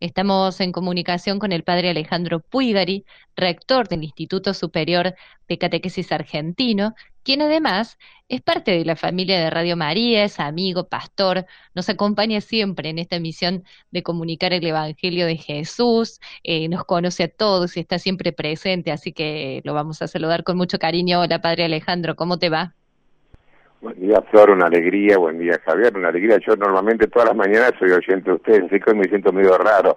Estamos en comunicación con el padre Alejandro Puigari, rector del Instituto Superior de Catequesis Argentino, quien además es parte de la familia de Radio María, es amigo, pastor, nos acompaña siempre en esta misión de comunicar el Evangelio de Jesús, nos conoce a todos y está siempre presente, así que lo vamos a saludar con mucho cariño. Hola, padre Alejandro, ¿cómo te va? Buen día, Flor, una alegría. Buen día, Javier, una alegría. Yo normalmente todas las mañanas soy oyente de ustedes, así que hoy me siento medio raro.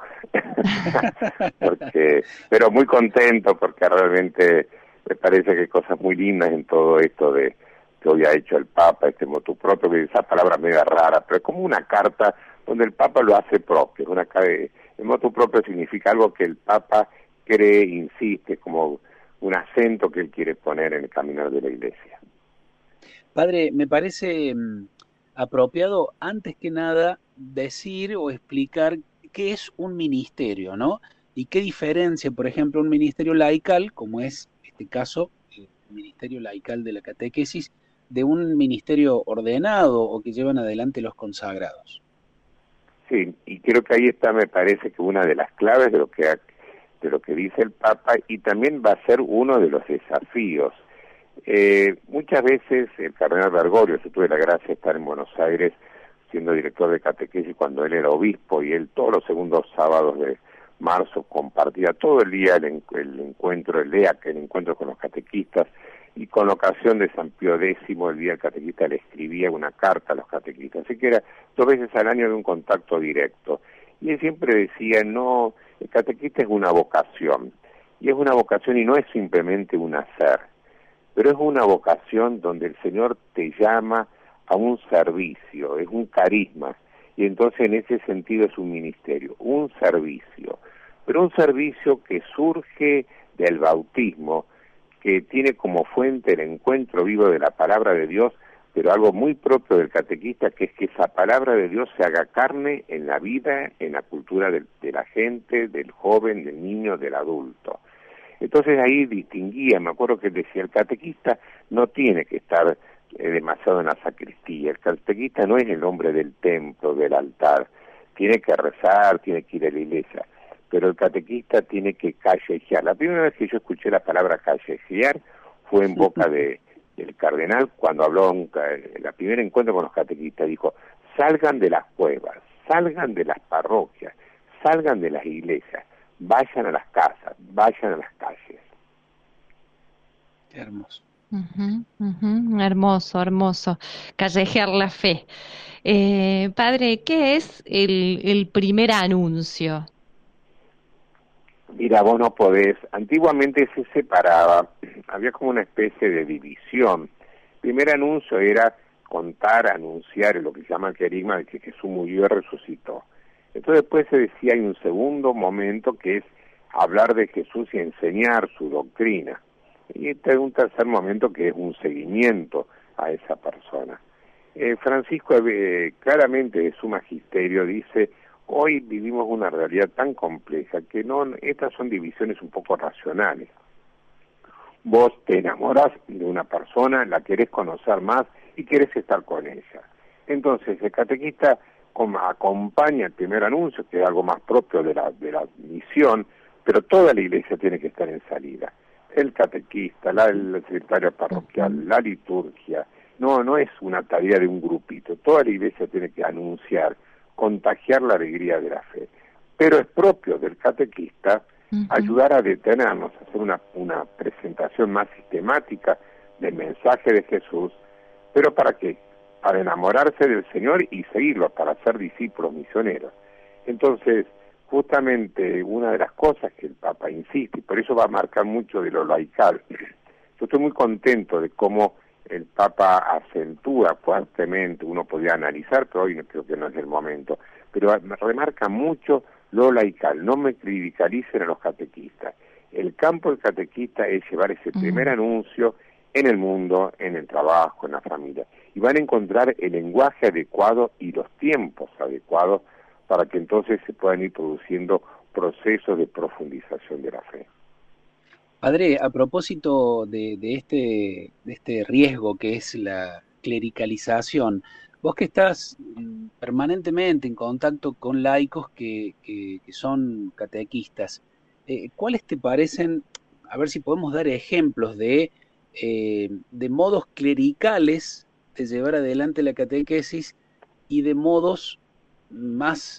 Pero muy contento porque realmente me parece que hay cosas muy lindas en todo esto de que hoy ha hecho el Papa, este motu propio, que esa palabra media rara, pero es como una carta donde el Papa lo hace propio. El motu propio significa algo que el Papa cree, insiste, como un acento que él quiere poner en el caminar de la Iglesia. Padre, me parece apropiado antes que nada decir o explicar qué es un ministerio, ¿no? Y qué diferencia, por ejemplo, un ministerio laical, como es este caso, el ministerio laical de la catequesis, de un ministerio ordenado o que llevan adelante los consagrados. Sí, y creo que ahí está, me parece que una de las claves de lo que dice el Papa, y también va a ser uno de los desafíos. Muchas veces el cardenal Bergoglio, yo tuve la gracia de estar en Buenos Aires siendo director de catequesis cuando él era obispo, y él todos los segundos sábados de marzo compartía todo el día el encuentro, el EAC, el encuentro con los catequistas, y con la ocasión de San Pío X, el día del catequista, le escribía una carta a los catequistas, así que era 2 veces al año de un contacto directo. Y él siempre decía, no, el catequista es una vocación, y es una vocación y no es simplemente un hacer, pero es una vocación donde el Señor te llama a un servicio, es un carisma, y entonces en ese sentido es un ministerio, un servicio, pero un servicio que surge del bautismo, que tiene como fuente el encuentro vivo de la palabra de Dios, pero algo muy propio del catequista, que es que esa palabra de Dios se haga carne en la vida, en la cultura de la gente, del joven, del niño, del adulto. Entonces ahí distinguía, me acuerdo que decía, el catequista no tiene que estar demasiado en la sacristía, el catequista no es el hombre del templo, del altar, tiene que rezar, tiene que ir a la iglesia, pero el catequista tiene que callejear. La primera vez que yo escuché la palabra callejear fue en boca del cardenal cuando habló en la primer encuentro con los catequistas, dijo, salgan de las cuevas, salgan de las parroquias, salgan de las iglesias, vayan a las casas, vayan a las calles. Qué hermoso. Hermoso, hermoso. Callejear la fe. Padre, ¿qué es el primer anuncio? Mira, vos no podés, antiguamente se separaba, había como una especie de división. El primer anuncio era contar, anunciar lo que se llama el querigma de que Jesús murió y resucitó. Entonces después se decía, hay un segundo momento que es hablar de Jesús y enseñar su doctrina. Y este es un tercer momento que es un seguimiento a esa persona. Francisco claramente de su magisterio dice, hoy vivimos una realidad tan compleja que no, estas son divisiones un poco racionales. Vos te enamoras de una persona, la querés conocer más y querés estar con ella. Entonces el catequista acompaña el primer anuncio, que es algo más propio de la misión, pero toda la iglesia tiene que estar en salida. El catequista, el secretario parroquial, la liturgia, no es una tarea de un grupito, toda la iglesia tiene que anunciar, contagiar la alegría de la fe. Pero es propio del catequista ayudar a detenernos, hacer una presentación más sistemática del mensaje de Jesús, pero ¿para qué? Para enamorarse del Señor y seguirlo, para ser discípulos misioneros. Entonces, justamente una de las cosas que el Papa insiste, y por eso va a marcar mucho de lo laical, yo estoy muy contento de cómo el Papa acentúa fuertemente, uno podría analizar, pero hoy creo que no es el momento, pero remarca mucho lo laical, no me cristicalicen a los catequistas. El campo del catequista es llevar ese primer anuncio en el mundo, en el trabajo, en la familia, y van a encontrar el lenguaje adecuado y los tiempos adecuados para que entonces se puedan ir produciendo procesos de profundización de la fe. Padre, a propósito de este riesgo que es la clericalización, Vos que estás permanentemente en contacto con laicos que son catequistas, ¿cuáles te parecen, a ver si podemos dar ejemplos de modos clericales de llevar adelante la catequesis y de modos más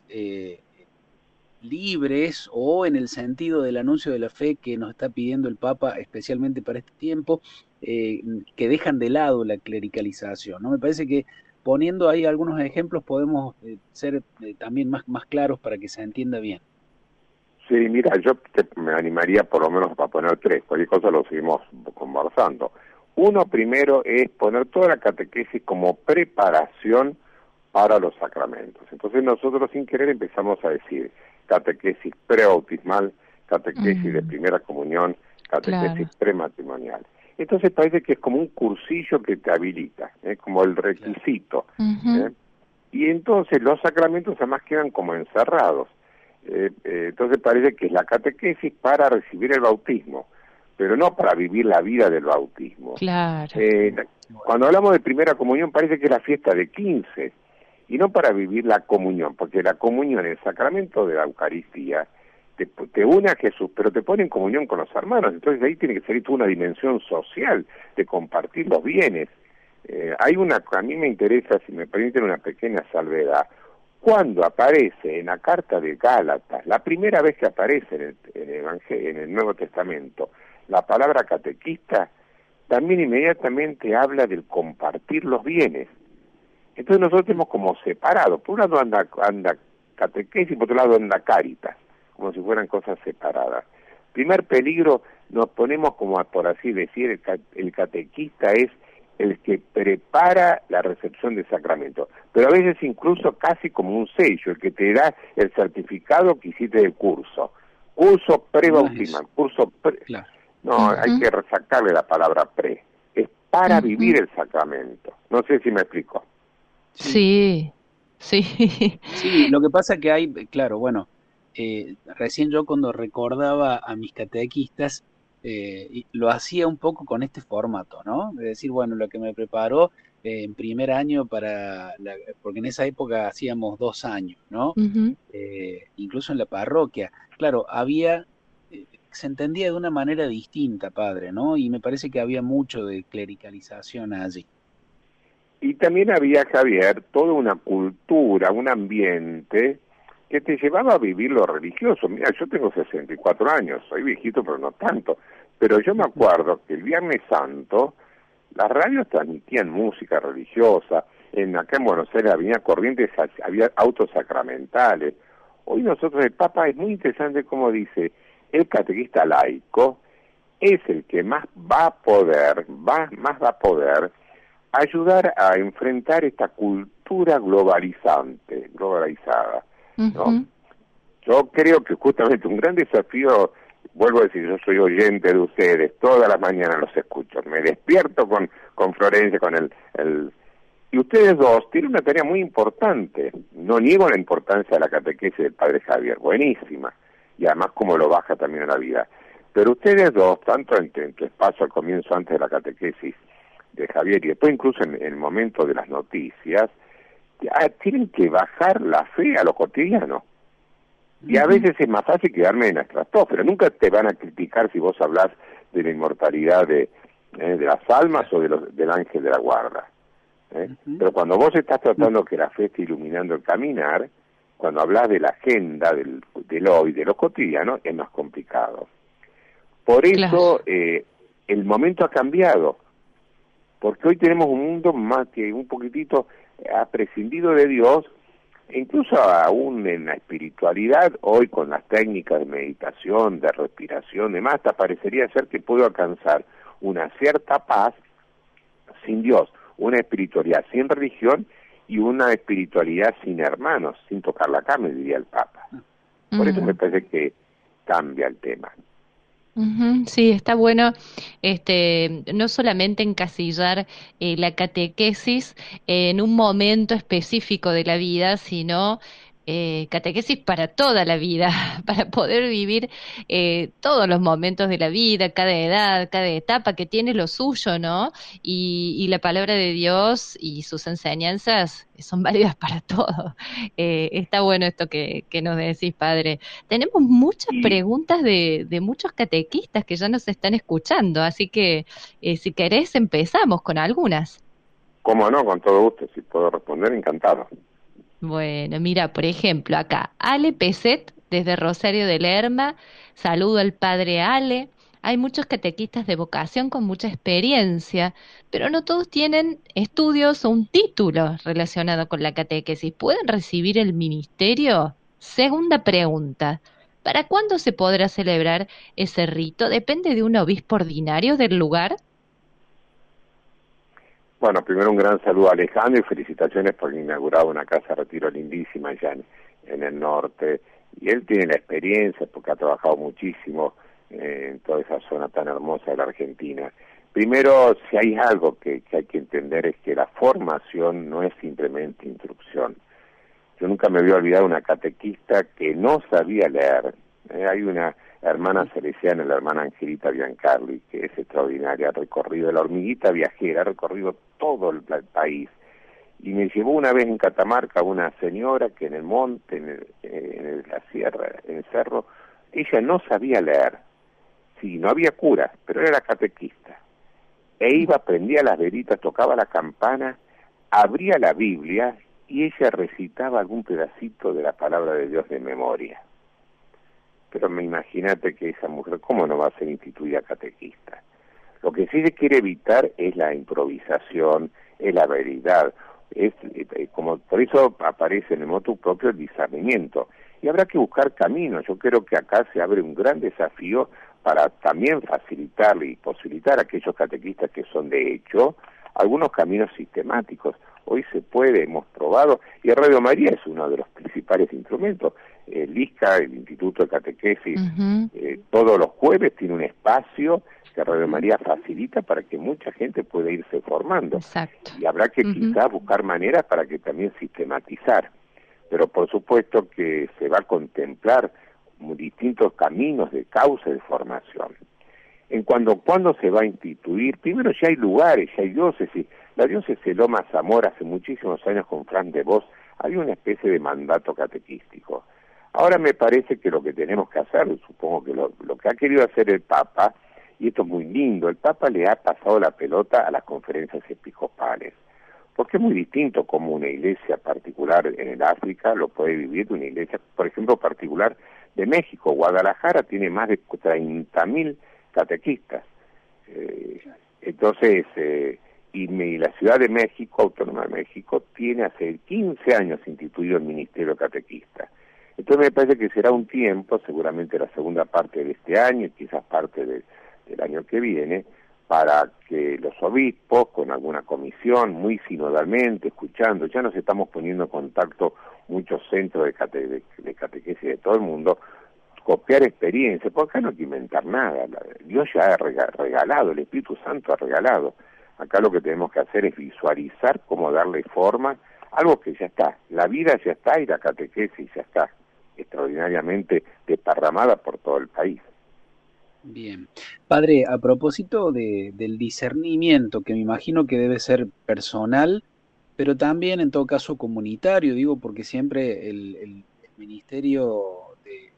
libres o en el sentido del anuncio de la fe que nos está pidiendo el Papa, especialmente para este tiempo, que dejan de lado la clericalización, ¿no? Me parece que poniendo ahí algunos ejemplos podemos ser también más claros para que se entienda bien. Sí, mira, me animaría por lo menos para poner tres, cualquier cosa lo seguimos conversando. Uno primero es poner toda la catequesis como preparación para los sacramentos. Entonces nosotros sin querer empezamos a decir catequesis prebautismal, catequesis de primera comunión, catequesis Claro. prematrimonial. Entonces parece que es como un cursillo que te habilita, como el requisito. Ujú. ¿eh? Y entonces los sacramentos además quedan como encerrados. Entonces parece que es la catequesis para recibir el bautismo, pero no para vivir la vida del bautismo. Claro. Cuando hablamos de primera comunión parece que es la fiesta de 15, y no para vivir la comunión, porque la comunión, el sacramento de la Eucaristía, te une a Jesús, pero te pone en comunión con los hermanos, entonces ahí tiene que salir toda una dimensión social de compartir los bienes. A mí me interesa, si me permiten una pequeña salvedad, cuando aparece en la carta de Gálatas, la primera vez que aparece en el Nuevo Testamento, la palabra catequista, también inmediatamente habla del compartir los bienes. Entonces nosotros tenemos como separados, por un lado anda catequesis y por otro lado anda caritas, como si fueran cosas separadas. Primer peligro, nos ponemos como, por así decir, el catequista es el que prepara la recepción del sacramento, pero a veces incluso casi como un sello, el que te da el certificado que hiciste del curso No es eso, prebautismal, claro. no, hay Ujú. que sacarle la palabra pre, es para vivir Ujú. el sacramento, no sé si me explico. Sí, Sí, sí. sí, lo que pasa que hay, claro, bueno, recién yo cuando recordaba a mis catequistas, lo hacía un poco con este formato, ¿no? De decir, bueno, lo que me preparó en primer año porque en esa época hacíamos 2 años, ¿no? Ujú. Incluso en la parroquia. Claro, se entendía de una manera distinta, padre, ¿no? Y me parece que había mucho de clericalización allí. Y también había, Javier, toda una cultura, un ambiente que te llevaba a vivir lo religioso. Mira, yo tengo 64 años, soy viejito, pero no tanto. Pero yo me acuerdo que el Viernes Santo las radios transmitían música religiosa. Acá en Buenos Aires, Avenida Corrientes, había autos sacramentales. Hoy nosotros, el Papa es muy interesante como dice, el catequista laico es el que más va a poder, más va a poder ayudar a enfrentar esta cultura globalizada, ¿no? Ujú. Yo creo que justamente un gran desafío, vuelvo a decir, yo soy oyente de ustedes, todas las mañanas los escucho, me despierto con Florencia, y ustedes dos tienen una tarea muy importante, no niego la importancia de la catequesis del Padre Javier, buenísima, y además como lo baja también a la vida, pero ustedes dos, tanto en tu espacio al comienzo antes de la catequesis de Javier y después incluso en el momento de las noticias, tienen que bajar la fe a lo cotidiano. Y a Ujú. veces es más fácil quedarme en la estratosfera. Nunca te van a criticar si vos hablas de la inmortalidad de las almas Claro. o del ángel de la guarda. Ujú. Pero cuando vos estás Mm, tratando que la fe esté iluminando el caminar, cuando hablas de la agenda, del hoy, de lo cotidiano, es más complicado. Por Claro. eso el momento ha cambiado, porque hoy tenemos un mundo más que un poquitito ha prescindido de Dios, e incluso aún en la espiritualidad, hoy con las técnicas de meditación, de respiración, demás, hasta parecería ser que puedo alcanzar una cierta paz sin Dios, una espiritualidad sin religión y una espiritualidad sin hermanos, sin tocar la cama, diría el Papa. Por eso me Mm. parece que cambia el tema. Ujú. Sí, está bueno, no solamente encasillar la catequesis en un momento específico de la vida, sino catequesis para toda la vida, para poder vivir todos los momentos de la vida, cada edad, cada etapa que tiene lo suyo, ¿no? Y la palabra de Dios y sus enseñanzas son válidas para todo. Está bueno esto que nos decís, padre. Tenemos muchas Y preguntas de muchos catequistas que ya nos están escuchando, así que si querés empezamos con algunas. cómo no, con todo gusto, si puedo responder, encantado. Bueno, mira, por ejemplo, acá, Ale Peset, desde Rosario de Lerma, saludo al padre Ale. Hay muchos catequistas de vocación con mucha experiencia, pero no todos tienen estudios o un título relacionado con la catequesis. ¿Pueden recibir el ministerio? Segunda pregunta, ¿para cuándo se podrá celebrar ese rito? ¿Depende de un obispo ordinario del lugar? Bueno, primero un gran saludo a Alejandro y felicitaciones por inaugurar una casa de retiro lindísima allá en el norte. Y él tiene la experiencia porque ha trabajado muchísimo en toda esa zona tan hermosa de la Argentina. Primero, si hay algo que hay que entender es que la formación no es simplemente instrucción. Yo nunca me voy a olvidar una catequista que no sabía leer. Hay una hermana salesiana, la hermana Angelita Biancarli, que es extraordinaria, ha recorrido la hormiguita viajera, ha recorrido todo el país. Y me llevó una vez en Catamarca una señora que en el monte, la sierra, en el cerro, ella no sabía leer. Sí, no había cura, pero era catequista. E iba, prendía las velitas, tocaba la campana, abría la Biblia y ella recitaba algún pedacito de la palabra de Dios de memoria. Pero me imagínate que esa mujer, ¿cómo no va a ser instituida catequista? Lo que sí se quiere evitar es la improvisación, es la veridad, como por eso aparece en el motu propio el discernimiento. Y habrá que buscar caminos. Yo creo que acá se abre un gran desafío para también facilitarle y posibilitar a aquellos catequistas que son de hecho algunos caminos sistemáticos. Hoy se puede, hemos probado, y Radio María es uno de los principales instrumentos. El ISCA, el Instituto de Catequesis, Ujú. todos los jueves tiene un espacio que Radio María facilita para que mucha gente pueda irse formando. Exacto. Y habrá que Ujú. quizás buscar maneras para que también sistematizar. Pero por supuesto que se va a contemplar distintos caminos de causa de formación. En cuándo se va a instituir, primero ya hay lugares, ya hay diócesis. La diócesis de Loma Zamora hace muchísimos años con Fran de Vos había una especie de mandato catequístico. Ahora me parece que lo que tenemos que hacer, supongo que lo que ha querido hacer el Papa, y esto es muy lindo, el Papa le ha pasado la pelota a las conferencias episcopales, porque es muy distinto como una iglesia particular en el África lo puede vivir una iglesia, por ejemplo, particular de México. Guadalajara tiene más de 30.000 catequistas. Entonces, y la Ciudad de México, Autónoma de México, tiene hace 15 años instituido el Ministerio Catequista. Entonces me parece que será un tiempo, seguramente la segunda parte de este año y quizás parte del año que viene, para que los obispos, con alguna comisión, muy sinodalmente, escuchando, ya nos estamos poniendo en contacto muchos centros de catequesis de todo el mundo, copiar experiencias, porque acá no hay que inventar nada. Dios ya ha regalado, el Espíritu Santo ha regalado. Acá lo que tenemos que hacer es visualizar cómo darle forma, algo que ya está. La vida ya está y la catequesis ya está, extraordinariamente desparramada por todo el país. Bien. Padre, a propósito del discernimiento, que me imagino que debe ser personal, pero también en todo caso comunitario, digo, porque siempre el ministerio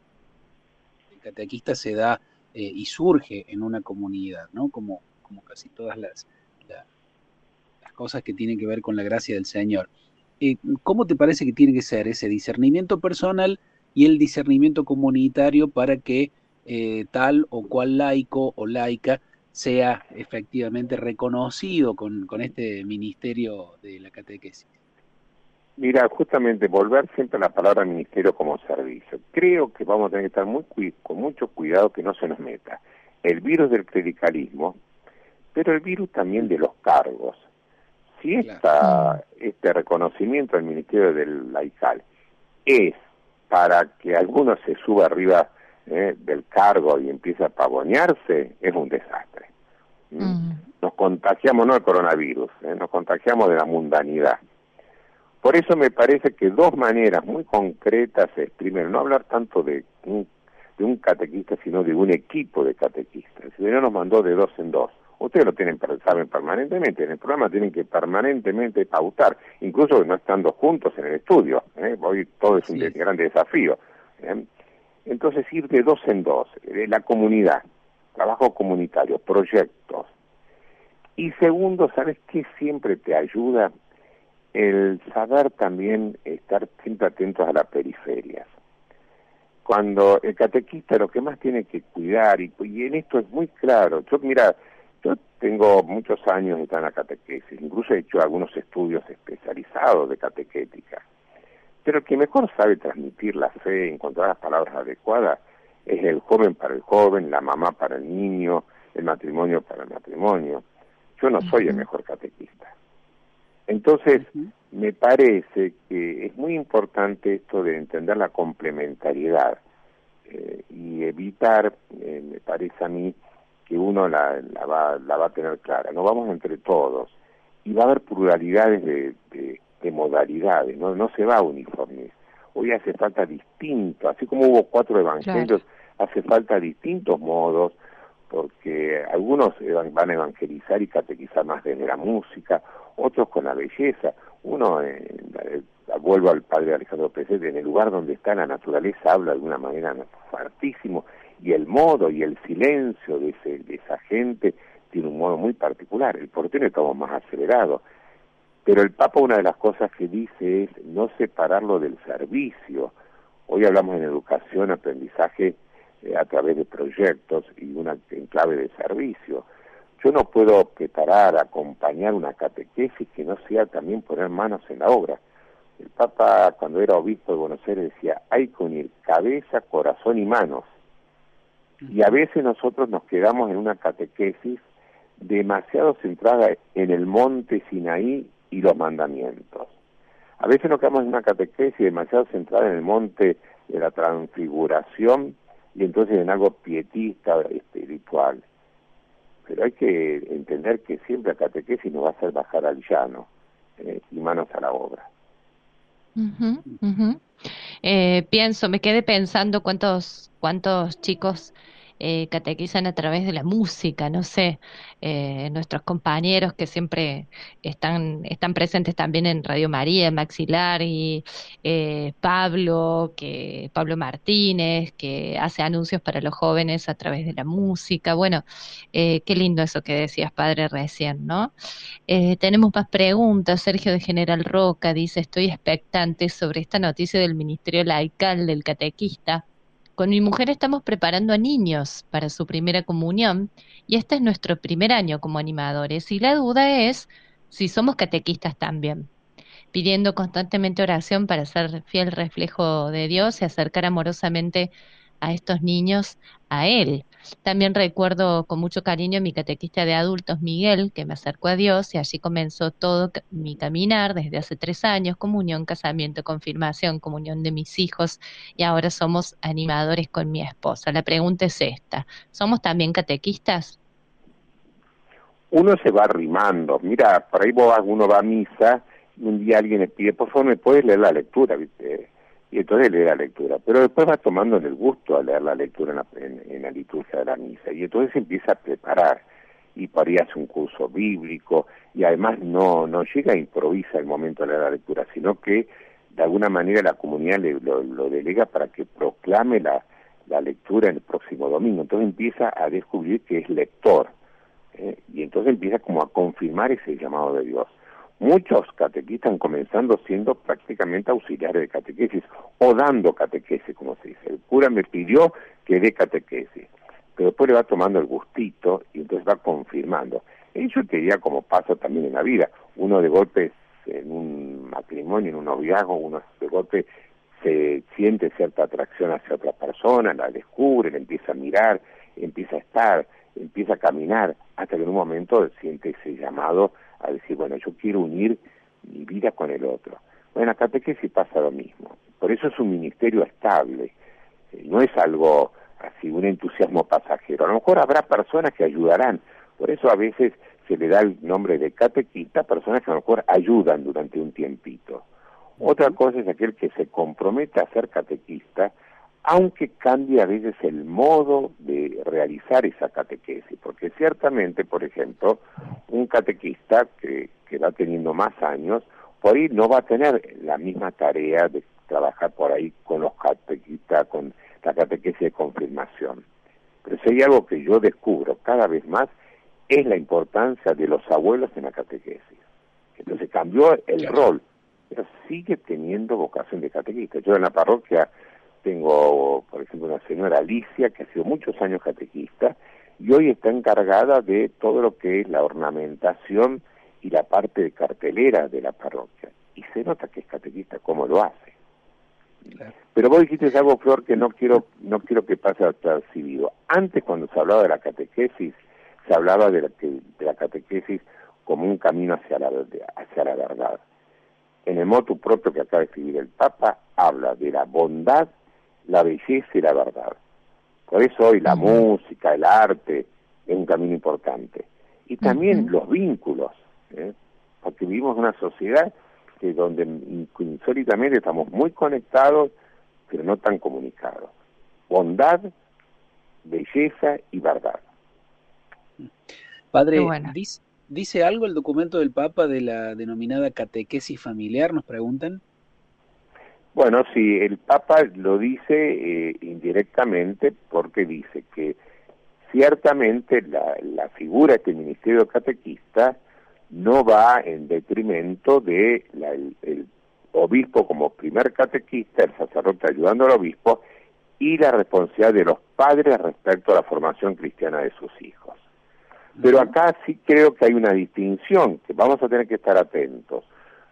del catequista se da y surge en una comunidad, ¿no? Como casi todas la- las cosas que tienen que ver con la gracia del Señor. ¿Cómo te parece que tiene que ser ese discernimiento personal y el discernimiento comunitario para que tal o cual laico o laica sea efectivamente reconocido con este ministerio de la catequesis? Mira, justamente volver siempre a la palabra ministerio como servicio. Creo que vamos a tener que estar con mucho cuidado que no se nos meta el virus del clericalismo, pero el virus también de los cargos. Si Claro. este reconocimiento del ministerio del laical es para que alguno se suba arriba del cargo y empiece a pavonearse, es un desastre. ¿Mm? Mm. Nos contagiamos no del coronavirus, nos contagiamos de la mundanidad. Por eso me parece que dos maneras muy concretas se exprimen, no hablar tanto de un catequista, sino de un equipo de catequistas. El Señor nos mandó de dos en dos. Ustedes lo saben permanentemente, en el programa tienen que permanentemente pautar, incluso no estando juntos en el estudio. Hoy todo es un gran desafío. Entonces ir de dos en dos, la comunidad, trabajo comunitario, proyectos. Y segundo, ¿sabes qué siempre te ayuda? El saber también estar siempre atentos a las periferias. Cuando el catequista lo que más tiene que cuidar, y en esto es muy claro, yo tengo muchos años de estar en la catequesis, incluso he hecho algunos estudios especializados de catequética, pero el que mejor sabe transmitir la fe, encontrar las palabras adecuadas, es el joven para el joven, la mamá para el niño, el matrimonio para el matrimonio. Yo no soy el mejor catequista. Entonces, me parece que es muy importante esto de entender la complementariedad y evitar, me parece a mí, que uno la va a tener clara. No vamos entre todos y va a haber pluralidades de modalidades, no se va a uniformizar. Hoy hace falta distinto, así como hubo 4 evangelios, hace falta distintos modos, porque algunos van a evangelizar y catequizar más desde la música, otros con la belleza. Uno, vuelvo al padre Alejandro Peset, en el lugar donde está la naturaleza habla de una manera fuertísimo, y el modo y el silencio de esa gente tiene un modo muy particular. El porteño estamos más acelerado, pero el Papa, una de las cosas que dice es no separarlo del servicio. Hoy hablamos en educación, aprendizaje a través de proyectos y una en clave de servicio. Yo no puedo preparar, acompañar una catequesis que no sea también poner manos en la obra. El Papa, cuando era obispo de Buenos Aires, decía, hay que unir cabeza, corazón y manos. Y a veces nosotros nos quedamos en una catequesis demasiado centrada en el monte Sinaí y los mandamientos. A veces nos quedamos en una catequesis demasiado centrada en el monte de la transfiguración y entonces en algo pietista, espiritual. Pero hay que entender que siempre la catequesis nos va a hacer bajar al llano y manos a la obra. Me quedé pensando cuántos chicos catequizan a través de la música, no sé, nuestros compañeros que siempre están presentes también en Radio María, Maxilar, y Pablo Martínez, que hace anuncios para los jóvenes a través de la música. Bueno, qué lindo eso que decías, padre, recién, ¿no? Tenemos más preguntas. Sergio de General Roca dice, estoy expectante sobre esta noticia del Ministerio Laical del Catequista. Con mi mujer estamos preparando a niños para su primera comunión y este es nuestro primer año como animadores y la duda es si somos catequistas también, pidiendo constantemente oración para ser fiel reflejo de Dios y acercar amorosamente a estos niños a Él. También recuerdo con mucho cariño a mi catequista de adultos, Miguel, que me acercó a Dios y allí comenzó todo mi caminar desde hace 3 años, comunión, casamiento, confirmación, comunión de mis hijos y ahora somos animadores con mi esposa. La pregunta es esta, ¿somos también catequistas? Uno se va arrimando, mira, por ahí uno va a misa y un día alguien le pide, por favor, ¿me puedes leer la lectura? ¿Viste? Y entonces lee la lectura, pero después va tomando el gusto a leer la lectura en la liturgia de la misa, y entonces empieza a preparar, y por ahí hace un curso bíblico, y además no llega a improvisar el momento de leer la lectura, sino que de alguna manera la comunidad lo delega para que proclame la lectura el próximo domingo, entonces empieza a descubrir que es lector, y entonces empieza como a confirmar ese llamado de Dios. Muchos catequistas están comenzando siendo prácticamente auxiliares de catequesis o dando catequesis, como se dice. El cura me pidió que dé catequesis, pero después le va tomando el gustito y entonces va confirmando. Eso te diría como pasa también en la vida. Uno de golpe en un matrimonio, en un noviazgo, uno de golpe se siente cierta atracción hacia otra persona, la descubre, la empieza a mirar, empieza a estar, empieza a caminar, hasta que en un momento siente ese llamado a decir, bueno, yo quiero unir mi vida con el otro. Bueno, en la catequesis pasa lo mismo. Por eso es un ministerio estable. No es algo así, un entusiasmo pasajero. A lo mejor habrá personas que ayudarán. Por eso a veces se le da el nombre de catequista a personas que a lo mejor ayudan durante un tiempito. Otra cosa es aquel que se compromete a ser catequista, aunque cambie a veces el modo de realizar esa catequesis, porque ciertamente, por ejemplo, un catequista que va teniendo más años, por ahí no va a tener la misma tarea de trabajar por ahí con los catequistas, con la catequesis de confirmación. Pero si hay algo que yo descubro cada vez más, es la importancia de los abuelos en la catequesis. Entonces cambió el rol, pero sigue teniendo vocación de catequista. Yo en la parroquia tengo, por ejemplo, una señora Alicia, que ha sido muchos años catequista, y hoy está encargada de todo lo que es la ornamentación y la parte de cartelera de la parroquia. Y se nota que es catequista como lo hace. Claro. Pero vos dijiste algo, Flor, que no quiero que pase desapercibido. Antes, cuando se hablaba de la catequesis, se hablaba de la catequesis como un camino hacia la verdad. En el motu propio que acaba de escribir el Papa, habla de la bondad, la belleza y la verdad. Por eso hoy la música, el arte, es un camino importante. Y también los vínculos, porque vivimos en una sociedad que donde insólitamente estamos muy conectados, pero no tan comunicados. Bondad, belleza y verdad. Padre, bueno. ¿Dice algo el documento del Papa de la denominada catequesis familiar? Nos preguntan. Bueno, sí, el Papa lo dice indirectamente, porque dice que ciertamente la figura de este ministerio catequista no va en detrimento de el obispo como primer catequista, el sacerdote ayudando al obispo, y la responsabilidad de los padres respecto a la formación cristiana de sus hijos. Pero acá sí creo que hay una distinción, que vamos a tener que estar atentos.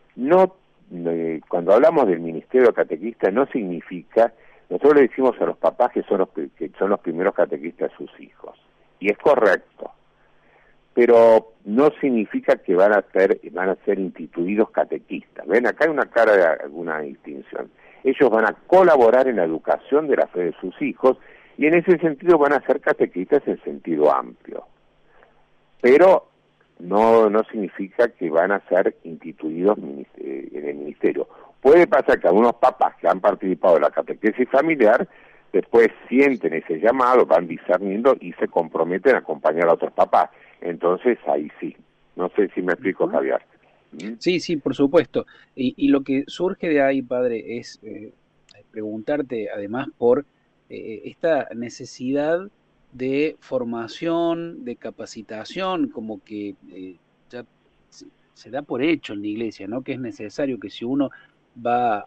Cuando hablamos del ministerio catequista no significa, nosotros le decimos a los papás que son los primeros catequistas de sus hijos, y es correcto, pero no significa que van a ser instituidos catequistas. Ven, acá hay una distinción. Ellos van a colaborar en la educación de la fe de sus hijos, y en ese sentido van a ser catequistas en sentido amplio. Pero no significa que van a ser instituidos en el ministerio. Puede pasar que algunos papás que han participado de la catequesis familiar después sienten ese llamado, van discerniendo y se comprometen a acompañar a otros papás. Entonces ahí sí. No sé si me explico, Javier. Sí, por supuesto. Y lo que surge de ahí, padre, es preguntarte además por esta necesidad de formación, de capacitación, como que ya se da por hecho en la iglesia, ¿no? Que es necesario que si uno va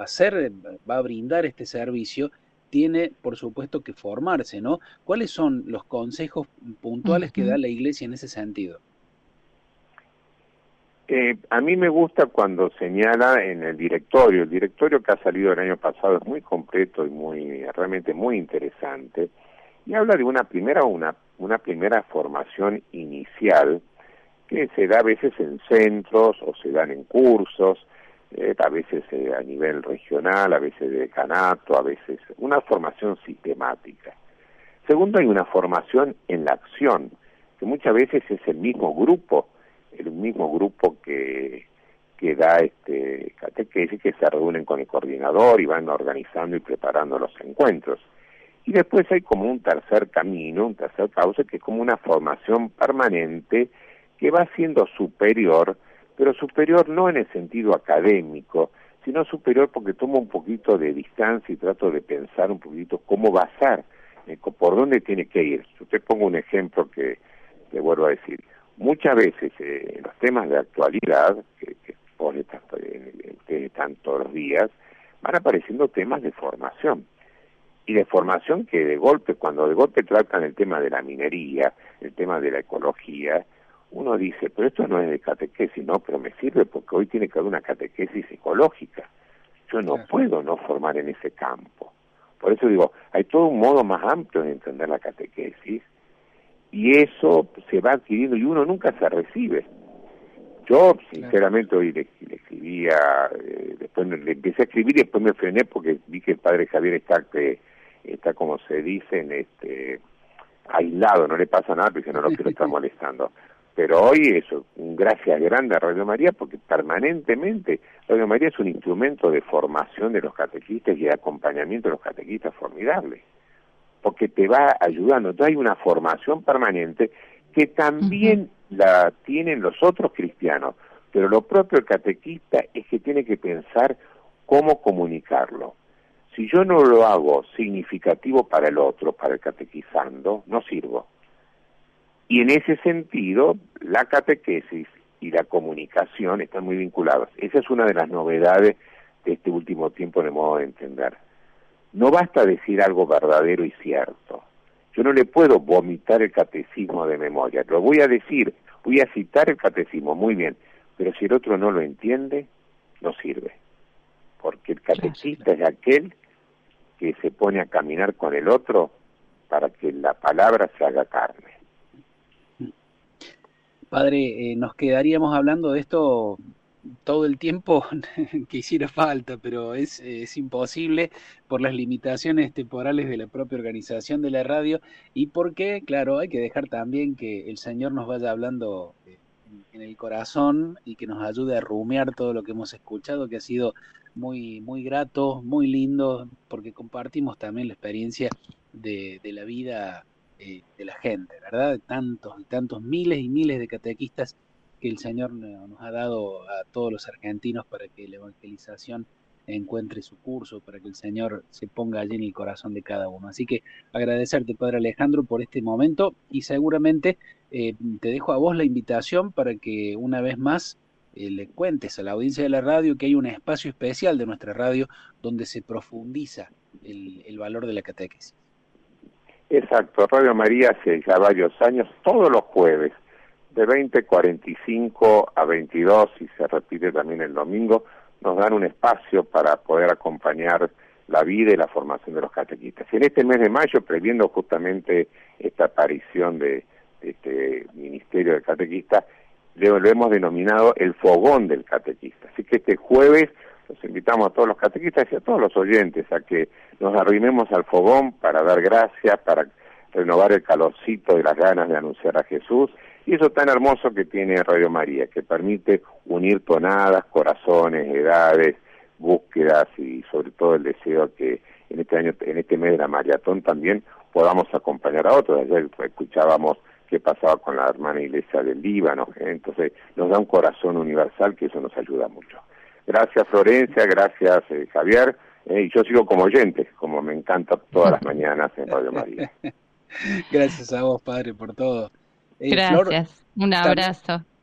a brindar este servicio, tiene, por supuesto, que formarse, ¿no? ¿Cuáles son los consejos puntuales que da la iglesia en ese sentido? A mí me gusta cuando señala en el directorio que ha salido el año pasado es muy completo y realmente muy interesante, y habla de una primera formación inicial que se da a veces en centros o se dan en cursos, a veces a nivel regional, a veces de decanato, a veces una formación sistemática. Segundo, hay una formación en la acción, que muchas veces es el mismo grupo que da catequesis, que se reúnen con el coordinador y van organizando y preparando los encuentros. Y después hay como un tercer camino, un tercer cauce, que es como una formación permanente que va siendo superior, pero superior no en el sentido académico, sino superior porque tomo un poquito de distancia y trato de pensar un poquito cómo va a ser, por dónde tiene que ir. Yo te pongo un ejemplo que te vuelvo a decir. Muchas veces en los temas de actualidad, que están todos los días, van apareciendo temas de formación. Y de formación que cuando de golpe tratan el tema de la minería, el tema de la ecología, uno dice, pero esto no es de catequesis, no, pero me sirve porque hoy tiene que haber una catequesis ecológica. Yo no puedo no formar en ese campo. Por eso digo, hay todo un modo más amplio de entender la catequesis, y eso se va adquiriendo y uno nunca se recibe. Yo, sinceramente, hoy le escribía, después le empecé a escribir y después me frené porque vi que el padre Javier está como se dice, aislado, no le pasa nada porque no lo quiero estar molestando. Pero hoy es un gracias grande a Radio María, porque permanentemente Radio María es un instrumento de formación de los catequistas y de acompañamiento de los catequistas formidable, porque te va ayudando. Entonces hay una formación permanente que también la tienen los otros cristianos, pero lo propio del catequista es que tiene que pensar cómo comunicarlo. Si yo no lo hago significativo para el otro, para el catequizando, no sirvo. Y en ese sentido, la catequesis y la comunicación están muy vinculadas. Esa es una de las novedades de este último tiempo en el modo de entender. No basta decir algo verdadero y cierto. Yo no le puedo vomitar el catecismo de memoria. Lo voy a decir, voy a citar el catecismo, muy bien. Pero si el otro no lo entiende, no sirve. Porque el catequista es aquel que se pone a caminar con el otro para que la palabra se haga carne. Padre, nos quedaríamos hablando de esto todo el tiempo que hiciera falta, pero es imposible por las limitaciones temporales de la propia organización de la radio y porque, claro, hay que dejar también que el Señor nos vaya hablando en el corazón y que nos ayude a rumiar todo lo que hemos escuchado, que ha sido muy, muy grato, muy lindo, porque compartimos también la experiencia de la vida de la gente, ¿verdad? De tantos y tantos miles y miles de catequistas que el Señor nos ha dado a todos los argentinos para que la evangelización encuentre su curso, para que el Señor se ponga allí en el corazón de cada uno. Así que agradecerte, Padre Alejandro, por este momento y seguramente te dejo a vos la invitación para que una vez más le cuentes a la audiencia de la radio que hay un espacio especial de nuestra radio donde se profundiza el valor de la catequesis. Exacto, Radio María hace ya varios años, todos los jueves, de 20:45 a 22, y se repite también el domingo, nos dan un espacio para poder acompañar la vida y la formación de los catequistas. Y en este mes de mayo, previendo justamente esta aparición de este ministerio de catequistas, lo hemos denominado el fogón del catequista. Así que este jueves los invitamos a todos los catequistas y a todos los oyentes a que nos arrimemos al fogón para dar gracias, para renovar el calorcito de las ganas de anunciar a Jesús, y eso tan hermoso que tiene Radio María, que permite unir tonadas, corazones, edades, búsquedas y sobre todo el deseo que en este año, en este mes de la maratón también podamos acompañar a otros. Ayer escuchábamos qué pasaba con la hermana iglesia del Líbano, entonces nos da un corazón universal que eso nos ayuda mucho. Gracias Florencia, gracias Javier, y yo sigo como oyente, como me encanta todas las mañanas en Radio María. Gracias a vos, Padre, por todo. Gracias, Flor, un abrazo.